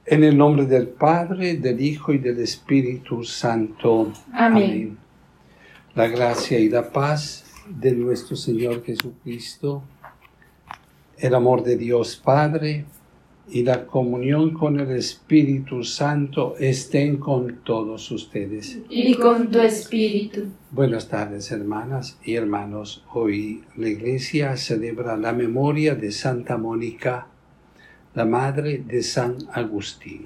En el nombre del Padre, del Hijo y del Espíritu Santo. Amén. La gracia y la paz de nuestro Señor Jesucristo, el amor de Dios Padre y la comunión con el Espíritu Santo estén con todos ustedes. Y con tu espíritu. Buenas tardes, hermanas y hermanos. Hoy la Iglesia celebra la memoria de Santa Mónica, la madre de San Agustín.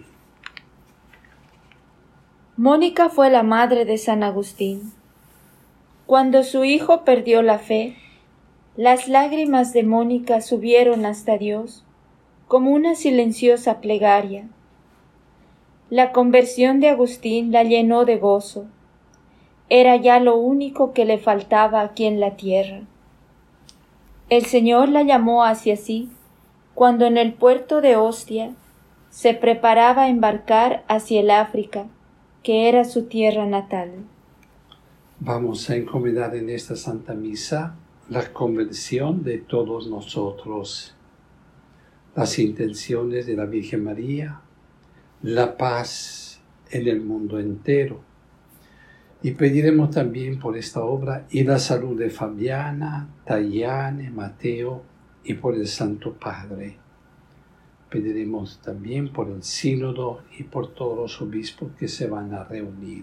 Mónica fue la madre de San Agustín. Cuando su hijo perdió la fe, las lágrimas de Mónica subieron hasta Dios como una silenciosa plegaria. La conversión de Agustín la llenó de gozo. Era ya lo único que le faltaba aquí en la tierra. El Señor la llamó hacia sí cuando en el puerto de Ostia se preparaba a embarcar hacia el África, que era su tierra natal. Vamos a encomendar en esta Santa Misa la conversión de todos nosotros, las intenciones de la Virgen María, la paz en el mundo entero. Y pediremos también por esta obra y la salud de Fabiana, Tayane, Mateo y por el Santo Padre. Pediremos también por el sínodo y por todos los obispos que se van a reunir.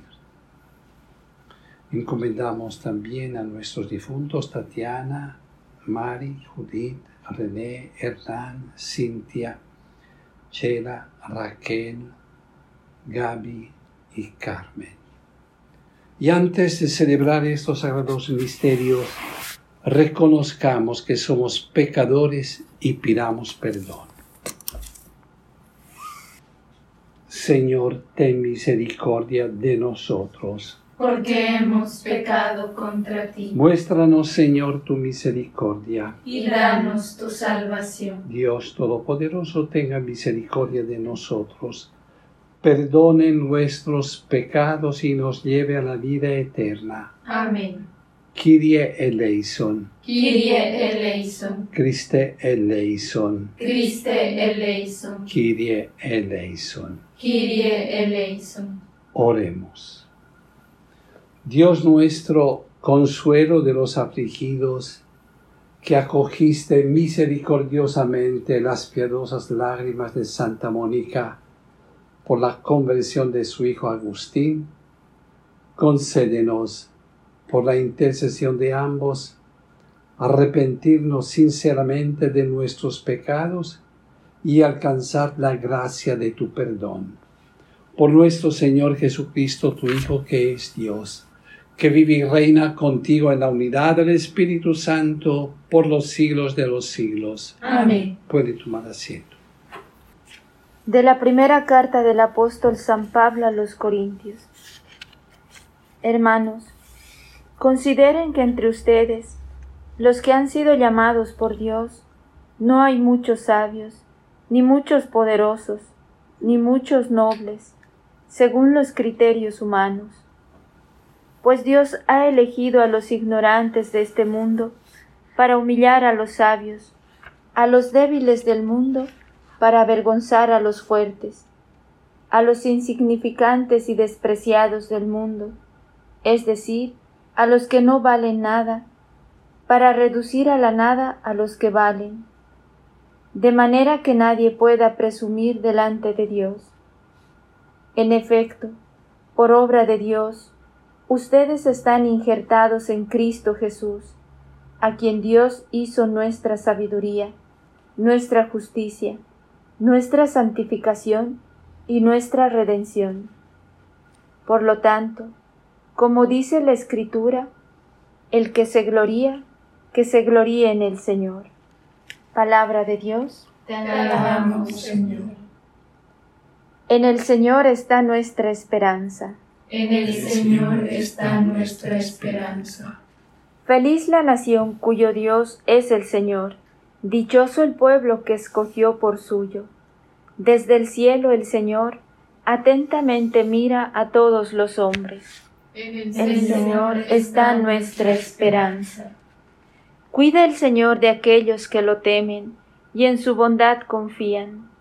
Encomendamos también a nuestros difuntos Tatiana, Mari, Judith, René, Hernán, Cintia, Chela, Raquel, Gaby y Carmen. Y antes de celebrar estos sagrados misterios, reconozcamos que somos pecadores y pidamos perdón. Señor, ten misericordia de nosotros. Porque hemos pecado contra ti. Muéstranos, Señor, tu misericordia. Y danos tu salvación. Dios Todopoderoso, tenga misericordia de nosotros. Perdone nuestros pecados y nos lleve a la vida eterna. Amén. Kyrie eleison. Kyrie eleison. Christe eleison. Christe eleison. Kyrie eleison. Kyrie eleison. Oremos. Dios nuestro, consuelo de los afligidos, que acogiste misericordiosamente las piadosas lágrimas de Santa Mónica por la conversión de su hijo Agustín, concédenos, por la intercesión de ambos, arrepentirnos sinceramente de nuestros pecados y alcanzar la gracia de tu perdón. Por nuestro Señor Jesucristo, tu Hijo, que es Dios, que vive y reina contigo en la unidad del Espíritu Santo por los siglos de los siglos. Amén. Puede tomar asiento. De la primera carta del apóstol San Pablo a los Corintios. Hermanos, consideren que entre ustedes, los que han sido llamados por Dios, no hay muchos sabios, ni muchos poderosos, ni muchos nobles, según los criterios humanos. Pues Dios ha elegido a los ignorantes de este mundo para humillar a los sabios, a los débiles del mundo para avergonzar a los fuertes, a los insignificantes y despreciados del mundo, es decir, a los que no valen nada, para reducir a la nada a los que valen, de manera que nadie pueda presumir delante de Dios. En efecto, por obra de Dios, ustedes están injertados en Cristo Jesús, a quien Dios hizo nuestra sabiduría, nuestra justicia, nuestra santificación y nuestra redención. Por lo tanto, como dice la Escritura, el que se gloríe en el Señor. Palabra de Dios. Te alabamos, Señor. En el Señor está nuestra esperanza. En el Señor está nuestra esperanza. Feliz la nación cuyo Dios es el Señor. Dichoso el pueblo que escogió por suyo. Desde el cielo el Señor atentamente mira a todos los hombres. En el Señor está nuestra esperanza. Cuida el Señor de aquellos que lo temen y en su bondad confían.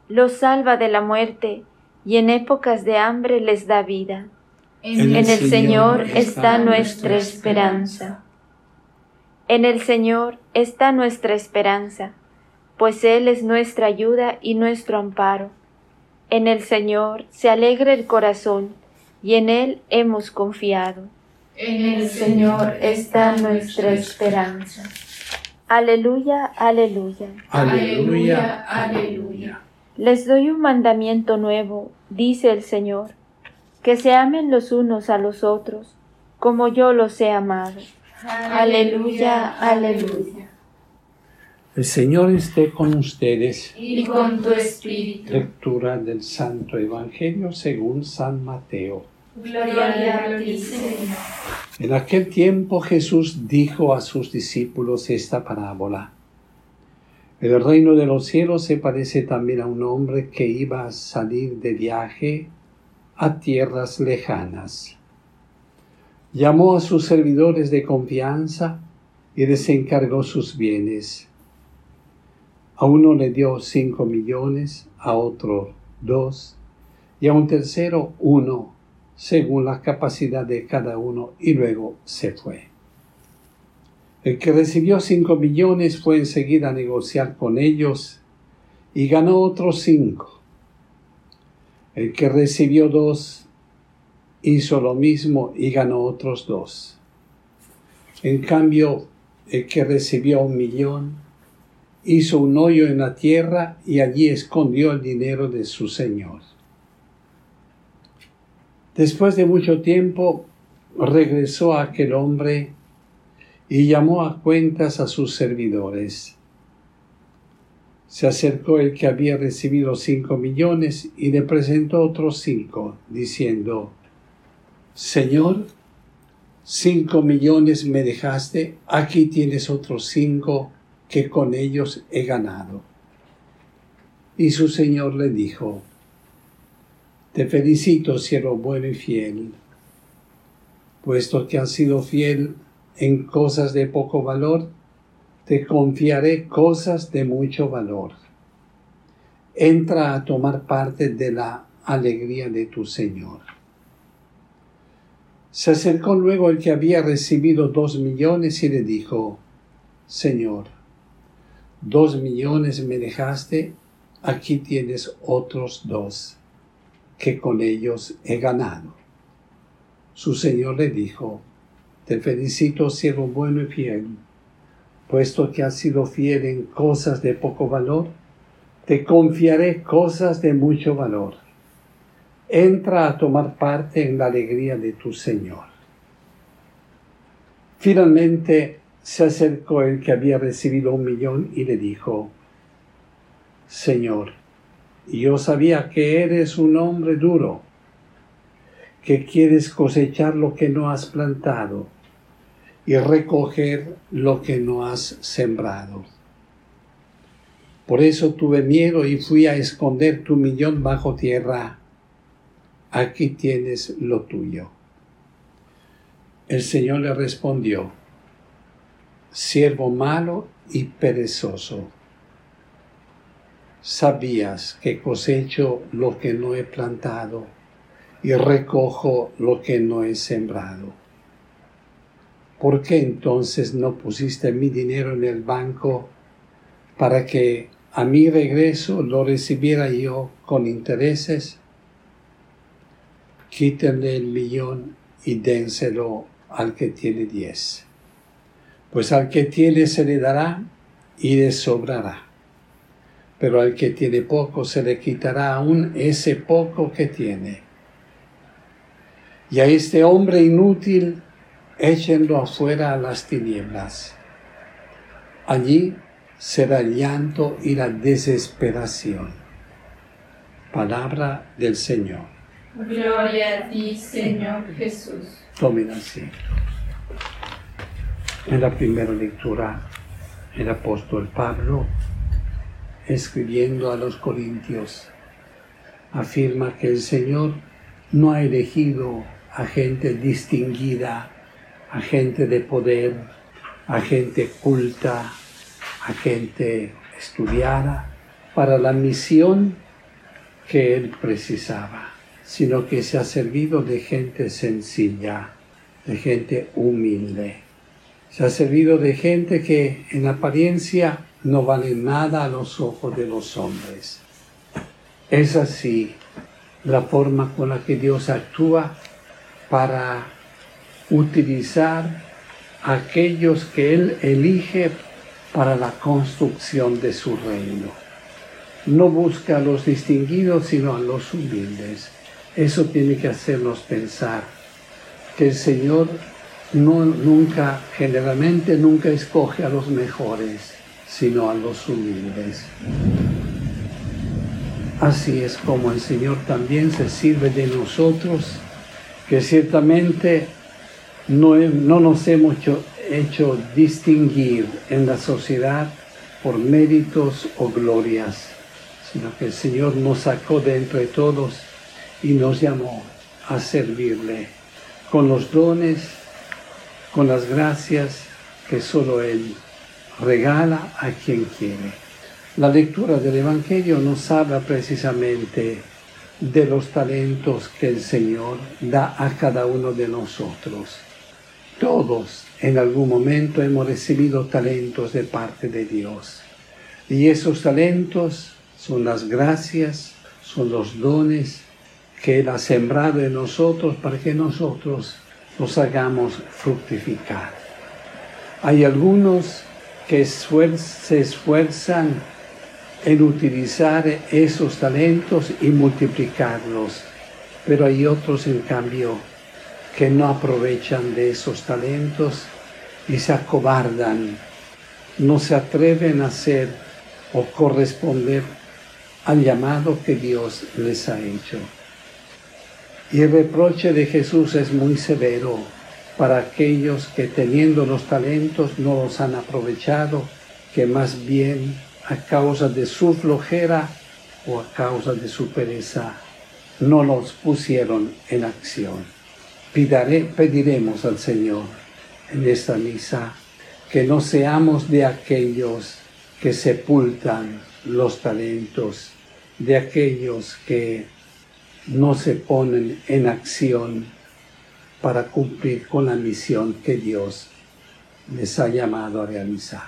los salva de la muerte y en épocas de hambre les da vida. En el Señor está nuestra esperanza. En el Señor está nuestra esperanza, pues Él es nuestra ayuda y nuestro amparo. En el Señor se alegra el corazón, y en Él hemos confiado. En el Señor está nuestra esperanza. Aleluya, aleluya. Aleluya, aleluya. Les doy un mandamiento nuevo, dice el Señor, que se amen los unos a los otros, como yo los he amado. Aleluya, aleluya. El Señor esté con ustedes. Y con tu espíritu. Lectura del Santo Evangelio según San Mateo. Gloria a ti, Señor. En aquel tiempo Jesús dijo a sus discípulos esta parábola. El reino de los cielos se parece también a un hombre que iba a salir de viaje a tierras lejanas. Llamó a sus servidores de confianza y les encargó sus bienes. A uno le dio 5 millones, a otro 2, y a un tercero 1, según la capacidad de cada uno, y luego se fue. El que recibió 5 millones fue enseguida a negociar con ellos y ganó otros 5. El que recibió 2 hizo lo mismo y ganó otros 2. En cambio, el que recibió 1 millón hizo un hoyo en la tierra y allí escondió el dinero de su señor. Después de mucho tiempo, regresó aquel hombre y llamó a cuentas a sus servidores. Se acercó el que había recibido 5 millones y le presentó otros 5, diciendo: Señor, 5 millones me dejaste, aquí tienes otros 5 que con ellos he ganado. Y su señor le dijo: Te felicito, siervo bueno y fiel, puesto que has sido fiel en cosas de poco valor, te confiaré cosas de mucho valor. Entra a tomar parte de la alegría de tu Señor. Se acercó luego el que había recibido 2 millones y le dijo: Señor, 2 millones me dejaste, aquí tienes otros 2, que con ellos he ganado. Su señor le dijo: Te felicito, siervo bueno y fiel, puesto que has sido fiel en cosas de poco valor, te confiaré cosas de mucho valor. Entra a tomar parte en la alegría de tu Señor. Finalmente se acercó el que había recibido 1 millón y le dijo: Señor, yo sabía que eres un hombre duro, que quieres cosechar lo que no has plantado y recoger lo que no has sembrado. Por eso tuve miedo y fui a esconder tu 1 millón bajo tierra. Aquí tienes lo tuyo. El Señor le respondió: Siervo malo y perezoso, sabías que cosecho lo que no he plantado y recojo lo que no he sembrado. ¿Por qué entonces no pusiste mi dinero en el banco para que a mi regreso lo recibiera yo con intereses? Quítenle el 1 millón y dénselo al que tiene 10. Pues al que tiene se le dará y le sobrará. Pero al que tiene poco se le quitará aún ese poco que tiene. Y a este hombre inútil échenlo afuera a las tinieblas. Allí será el llanto y la desesperación. Palabra del Señor. Gloria a ti, Señor Jesús. Tomen asiento. En la primera lectura, el apóstol Pablo, escribiendo a los Corintios, afirma que el Señor no ha elegido a gente distinguida, a gente de poder, a gente culta, a gente estudiada, para la misión que él precisaba, sino que se ha servido de gente sencilla, de gente humilde. Se ha servido de gente que en apariencia no vale nada a los ojos de los hombres. Es así la forma con la que Dios actúa para utilizar a aquellos que Él elige para la construcción de su reino. No busca a los distinguidos, sino a los humildes. Eso tiene que hacernos pensar que el Señor generalmente nunca escoge a los mejores, sino a los humildes. Así es como el Señor también se sirve de nosotros, que ciertamente no nos hemos hecho distinguir en la sociedad por méritos o glorias, sino que el Señor nos sacó de entre todos y nos llamó a servirle con los dones, con las gracias que solo Él regala a quien quiere. La lectura del Evangelio nos habla precisamente de los talentos que el Señor da a cada uno de nosotros. Todos en algún momento hemos recibido talentos de parte de Dios. Y esos talentos son las gracias, son los dones que Él ha sembrado en nosotros para que nosotros los hagamos fructificar. Hay algunos que se esfuerzan en utilizar esos talentos y multiplicarlos, pero hay otros en cambio que no aprovechan de esos talentos y se acobardan, no se atreven a hacer o corresponder al llamado que Dios les ha hecho. Y el reproche de Jesús es muy severo para aquellos que teniendo los talentos no los han aprovechado, que más bien a causa de su flojera o a causa de su pereza no los pusieron en acción. Pediremos al Señor en esta misa que no seamos de aquellos que sepultan los talentos, de aquellos que no se ponen en acción para cumplir con la misión que Dios les ha llamado a realizar.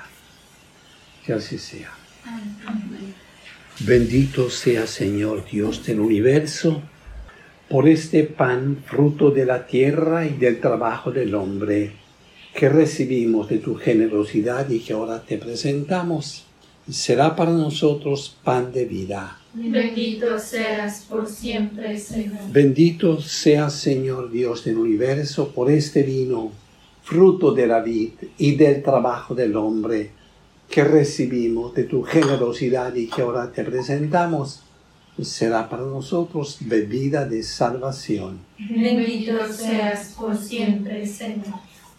Que así sea. Amén. Bendito sea, Señor Dios del universo, por este pan, fruto de la tierra y del trabajo del hombre, que recibimos de tu generosidad y que ahora te presentamos. Será para nosotros pan de vida. Bendito seas por siempre, Señor. Bendito seas, Señor Dios del universo, por este vino, fruto de la vid y del trabajo del hombre, que recibimos de tu generosidad y que ahora te presentamos. Será para nosotros bebida de salvación. Bendito seas por siempre, Señor.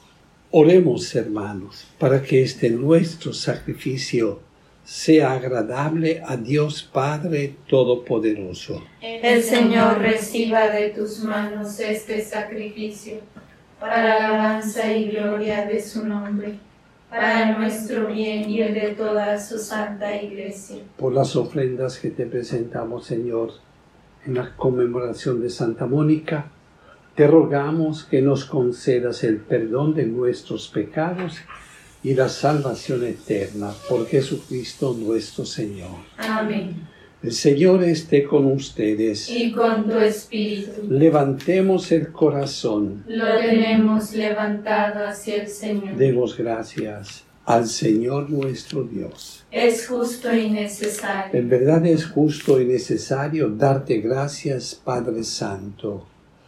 Oremos, hermanos, para que este nuestro sacrificio sea agradable a Dios Padre Todopoderoso. El Señor reciba de tus manos este sacrificio, para alabanza y gloria de su nombre, para nuestro bien y el de toda su santa Iglesia. Por las ofrendas que te presentamos, Señor, en la conmemoración de Santa Mónica, te rogamos que nos concedas el perdón de nuestros pecados y la salvación eterna por Jesucristo nuestro Señor. Amén. El Señor esté con ustedes. Y con tu espíritu. Levantemos el corazón. Lo tenemos levantado hacia el Señor. Demos gracias al Señor nuestro Dios. Es justo y necesario. En verdad es justo y necesario darte gracias, Padre Santo,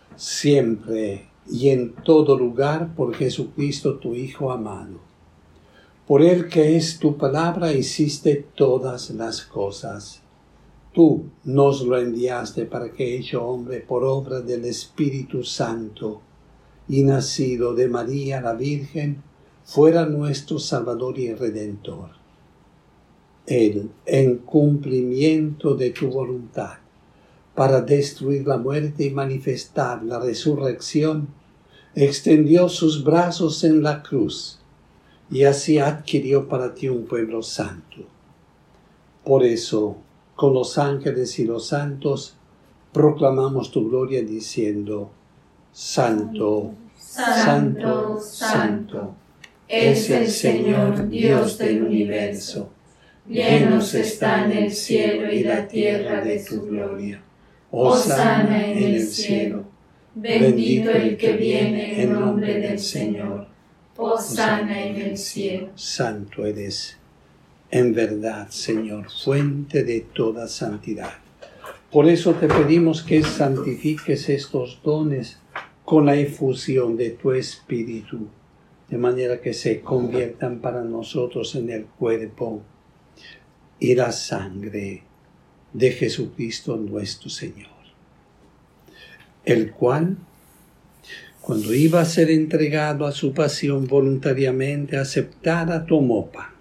siempre y en todo lugar por Jesucristo tu Hijo amado. Por Él que es tu palabra hiciste todas las cosas. Tú nos lo enviaste para que, hecho hombre por obra del Espíritu Santo y nacido de María la Virgen, fuera nuestro Salvador y Redentor. Él, en cumplimiento de tu voluntad, para destruir la muerte y manifestar la resurrección, extendió sus brazos en la cruz y así adquirió para ti un pueblo santo. Por eso, con los ángeles y los santos, proclamamos tu gloria diciendo: Santo, Santo, Santo, es el Señor Dios del universo. Llenos están el cielo y la tierra de tu gloria. Hosana en el cielo. Bendito el que viene en nombre del Señor. Hosana en el cielo. Santo eres, en verdad, Señor, fuente de toda santidad. Por eso te pedimos que santifiques estos dones con la efusión de tu Espíritu, de manera que se conviertan para nosotros en el cuerpo y la sangre de Jesucristo nuestro Señor, el cual, cuando iba a ser entregado a su pasión voluntariamente aceptada, tomó pan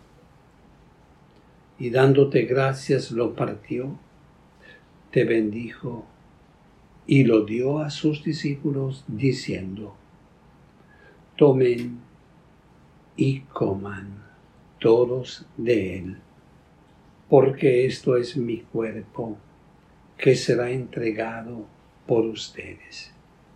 y dándote gracias lo partió, te bendijo y lo dio a sus discípulos diciendo: tomen y coman todos de él, porque esto es mi cuerpo que será entregado por ustedes.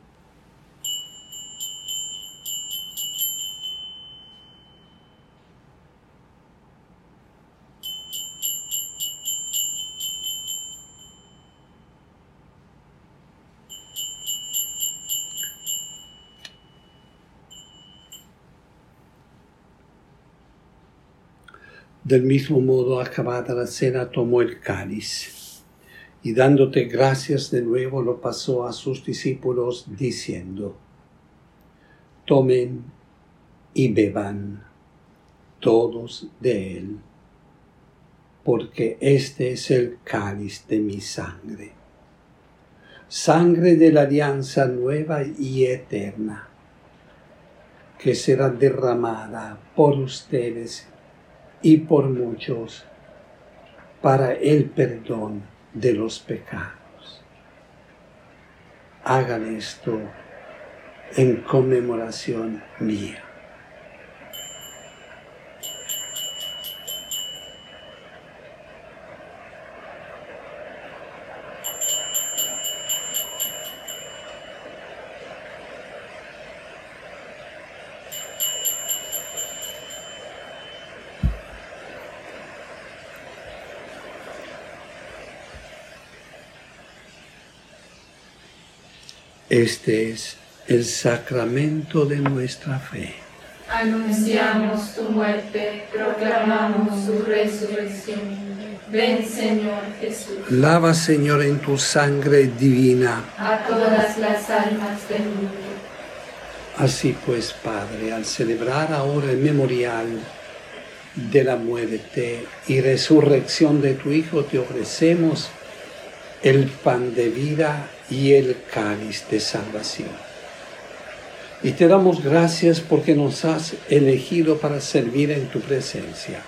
Del mismo modo, acabada la cena, tomó el cáliz y dándote gracias de nuevo lo pasó a sus discípulos diciendo: tomen y beban todos de él, porque este es el cáliz de mi sangre, sangre de la alianza nueva y eterna, que será derramada por ustedes y por muchos para el perdón de los pecados. Hagan esto en conmemoración mía. Este es el sacramento de nuestra fe. Anunciamos tu muerte, proclamamos tu resurrección. Ven, Señor Jesús. Lava, Señor, en tu sangre divina a todas las almas del mundo. Así pues, Padre, al celebrar ahora el memorial de la muerte y resurrección de tu Hijo, te ofrecemos el pan de vida y el cáliz de salvación. Y te damos gracias porque nos has elegido para servir en tu presencia.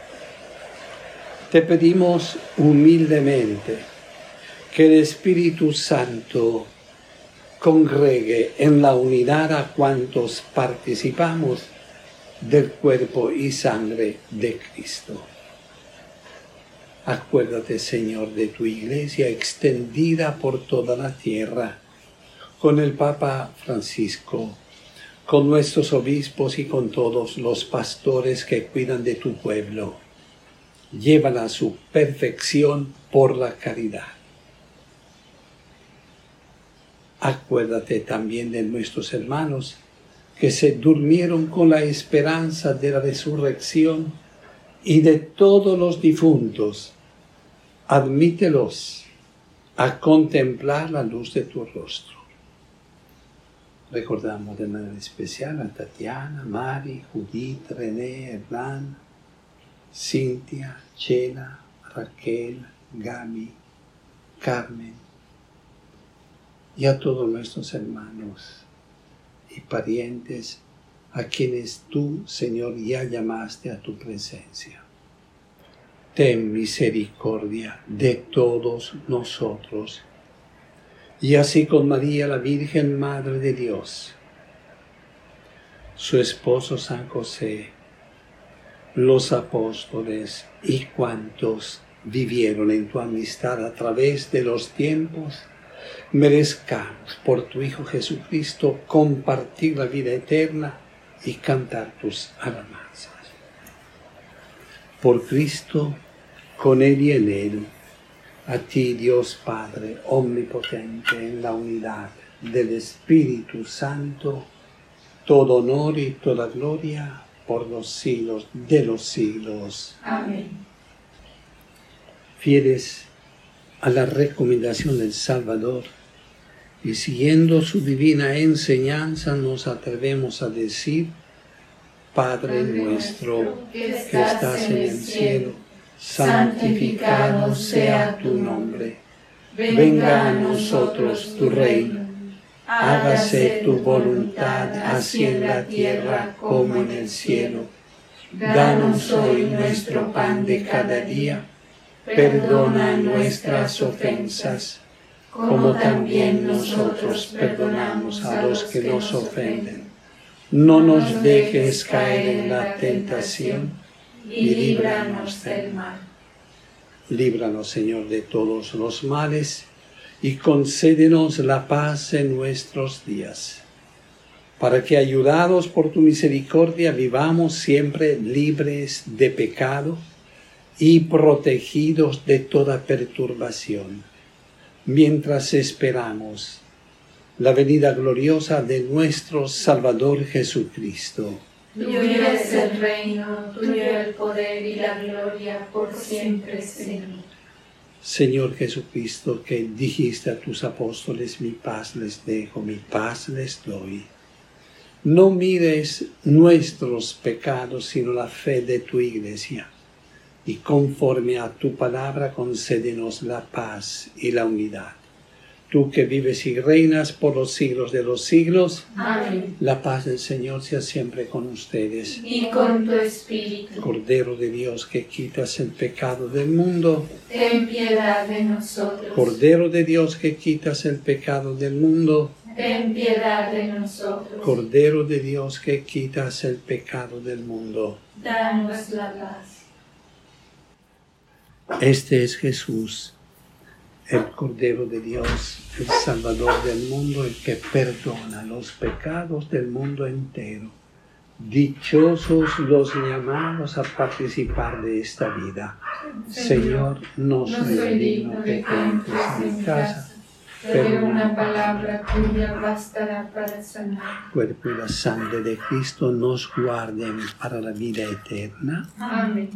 Te pedimos humildemente que el Espíritu Santo congregue en la unidad a cuantos participamos del cuerpo y sangre de Cristo. Acuérdate, Señor, de tu Iglesia extendida por toda la tierra, con el Papa Francisco, con nuestros obispos y con todos los pastores que cuidan de tu pueblo. Llévala a su perfección por la caridad. Acuérdate también de nuestros hermanos que se durmieron con la esperanza de la resurrección y de todos los difuntos. Admítelos a contemplar la luz de tu rostro. Recordamos de manera especial a Tatiana, Mari, Judith, René, Hernán, Cintia, Chela, Raquel, Gaby, Carmen y a todos nuestros hermanos y parientes a quienes tú, Señor, ya llamaste a tu presencia. Ten misericordia de todos nosotros, y así con María, la Virgen Madre de Dios, su esposo San José, los apóstoles y cuantos vivieron en tu amistad a través de los tiempos, merezcamos por tu Hijo Jesucristo compartir la vida eterna y cantar tus alabanzas. Por Cristo, con Él y en Él, a ti, Dios Padre omnipotente, en la unidad del Espíritu Santo, todo honor y toda gloria por los siglos de los siglos. Amén. Fieles a la recomendación del Salvador y siguiendo su divina enseñanza, nos atrevemos a decir: Padre nuestro que estás en el cielo, santificado sea tu nombre. Venga a nosotros tu reino. Hágase tu voluntad, así en la tierra como en el cielo. Danos hoy nuestro pan de cada día. Perdona nuestras ofensas, como también nosotros perdonamos a los que nos ofenden. No nos dejes caer en la tentación, y líbranos del mal. Líbranos, Señor, de todos los males, y concédenos la paz en nuestros días, para que, ayudados por tu misericordia, vivamos siempre libres de pecado y protegidos de toda perturbación, mientras esperamos la venida gloriosa de nuestro Salvador Jesucristo. Tuyo es el reino, tuyo el poder y la gloria por siempre, Señor. Señor Jesucristo, que dijiste a tus apóstoles: mi paz les dejo, mi paz les doy. No mires nuestros pecados, sino la fe de tu Iglesia. Y conforme a tu palabra, concédenos la paz y la unidad. Tú que vives y reinas por los siglos de los siglos. Amén. La paz del Señor sea siempre con ustedes. Y con tu espíritu. Cordero de Dios, que quitas el pecado del mundo. Ten piedad de nosotros. Cordero de Dios, que quitas el pecado del mundo. Ten piedad de nosotros. Cordero de Dios, que quitas el pecado del mundo. Danos la paz. Este es Jesús, el Cordero de Dios, el Salvador del mundo, el que perdona los pecados del mundo entero. Dichosos los llamados a participar de esta vida. Señor, no soy digno de que entres en mi casa, pero una palabra tuya bastará para sanar. el cuerpo y la sangre de Cristo nos guarden para la vida eterna. Amén.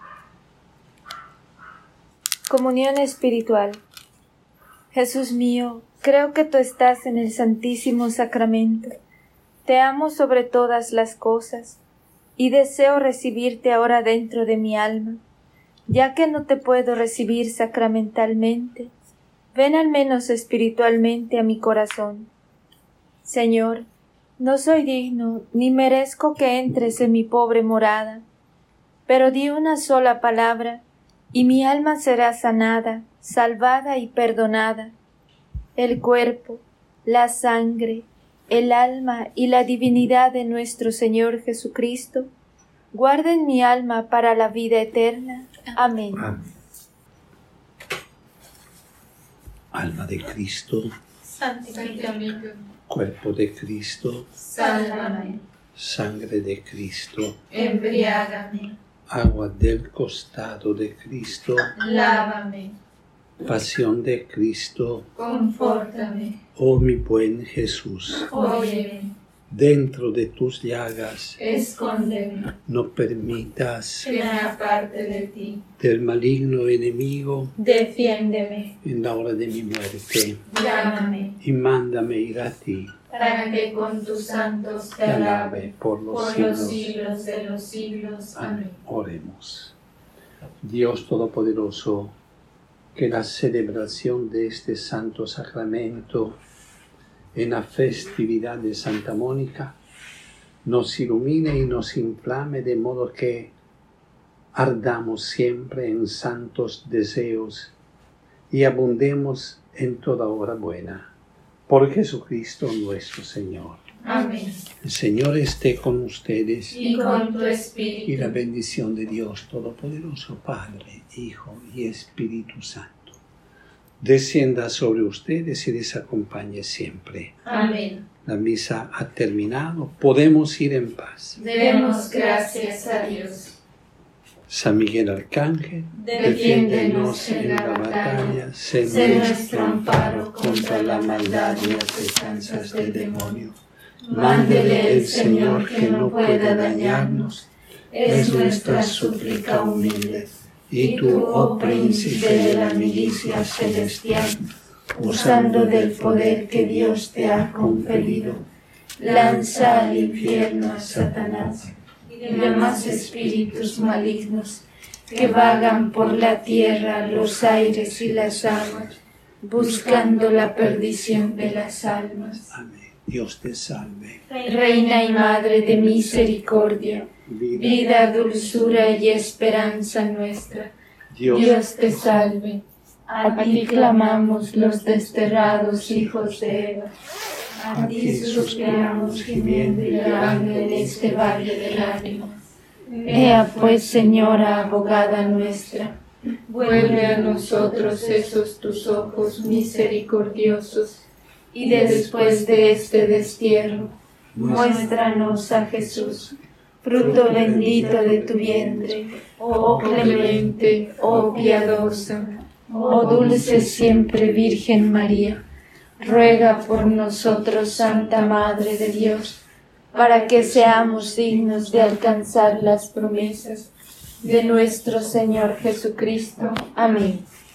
Comunión espiritual. Jesús mío, creo que tú estás en el Santísimo Sacramento. Te amo sobre todas las cosas y deseo recibirte ahora dentro de mi alma. Ya que no te puedo recibir sacramentalmente, ven al menos espiritualmente a mi corazón. Señor, no soy digno ni merezco que entres en mi pobre morada, pero di una sola palabra y mi alma será sanada, salvada y perdonada. El cuerpo, la sangre, el alma y la divinidad de nuestro Señor Jesucristo guarden mi alma para la vida eterna. Amén. Amén. Alma de Cristo, Santifícame. cuerpo de Cristo, Sálvame. sangre de Cristo, Embriágame. agua del costado de Cristo, Lávame. pasión de Cristo. Confórtame. Oh mi buen Jesús, Óyeme. dentro de tus llagas Escóndeme. no permitas Que me aparte de ti. del maligno enemigo Defiéndeme. en la hora de mi muerte, Llámame. y mándame ir a ti, Para que con tus santos te te alabe. alabe por los Por los siglos. siglos de los siglos. Amén. Oremos. Dios Todopoderoso, que la celebración de este santo sacramento en la festividad de Santa Mónica nos ilumine y nos inflame de modo que ardamos siempre en santos deseos y abundemos en toda obra buena. Por Jesucristo nuestro Señor. Amén. El Señor esté con ustedes. Y con tu espíritu. Y la bendición de Dios Todopoderoso, Padre, Hijo y Espíritu Santo, descienda sobre ustedes y les acompañe siempre. Amén. La misa ha terminado. Podemos ir en paz. Demos gracias a Dios. San Miguel Arcángel, Defiéndenos en la batalla. Sé nuestro amparo contra la maldad y las expensas del demonio. Mándele el Señor que no pueda dañarnos. Es nuestra súplica humilde. Y tú, oh príncipe de la milicia celestial, usando del poder que Dios te ha conferido, lanza al infierno a Satanás y demás espíritus malignos que vagan por la tierra, los aires y las aguas, buscando la perdición de las almas. Amén. Dios te salve. Reina y Madre de misericordia, vida, dulzura y esperanza nuestra, Dios te salve. A ti clamamos los desterrados hijos de Eva, a ti suspiramos gimiendo y llorando en este valle de lágrimas. Ea pues, Señora abogada nuestra, vuelve a nosotros esos tus ojos misericordiosos, y después de este destierro, muéstranos a Jesús, fruto bendito de tu vientre, oh clemente, oh piadosa, oh dulce siempre Virgen María. Ruega por nosotros, Santa Madre de Dios, para que seamos dignos de alcanzar las promesas de nuestro Señor Jesucristo. Amén.